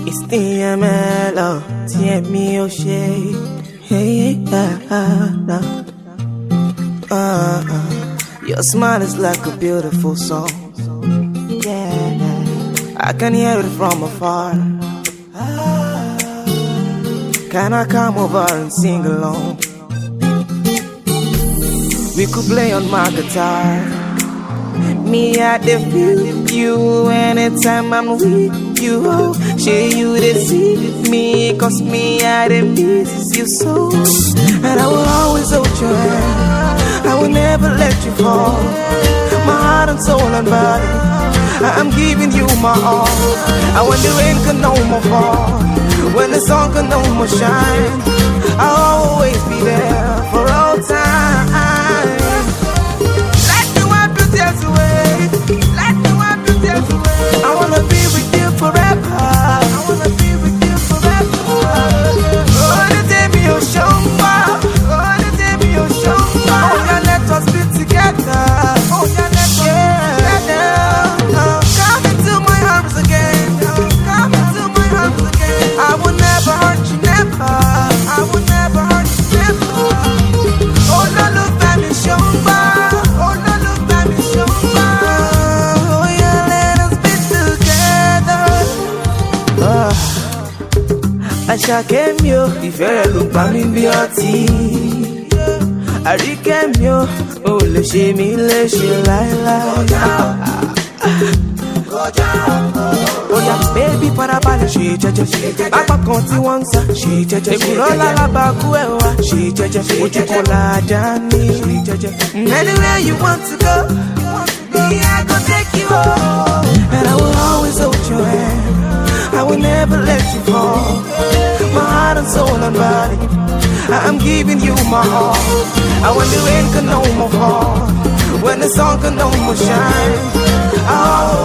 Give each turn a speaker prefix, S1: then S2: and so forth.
S1: It's DMLO, TME O'Shea. Hey, your smile is like a beautiful song. Yeah, I can hear it from afar. Can I come over and sing along? We could play on my guitar. Me, I feel you anytime I'm with you. Oh, share you to see me, cause me, I miss you so. And I will always hold your hand, I will never let you fall. My heart and soul and body, I'm giving you my all. And when the rain can no more fall, when the sun can no more shine, I'll always be there for all time. Let me wipe your tears away, let me wipe your tears away. I wanna be with you forever, I wanna be with you forever. Oh, the day be your show, oh, the day be your show. Oh, yeah, let us be together. Oh, yeah, let us be together. Come into my arms again, come into my arms again. I will never hurt you, never, I will never hurt you, never. Oh, no, look at me, show. Oh, no, look at me, show. Oh, yeah, let us be together. Àṣàkẹ́ o, ìfẹ́ rẹ ló pa mí bí ọtí. Àríkẹ́ mi o, ò lè ṣe mí léṣe láéláé. Oya baby farabalẹ̀ ṣe jẹ́jẹ́, apá kan tí wọ́n ń sá ṣe jẹ́jẹ́, èkúrọ́ lálábàákú ẹ̀ wá ṣe jẹ́jẹ́, ojú kan làjà ní ṣe jẹ́jẹ́. Anywhere you want to go, me I go take you home. And I will always hold your hand, I will never let you fall. My heart and soul and body, I'm giving you my all. And when the rain can no more fall, when the sun can no more shine, I'll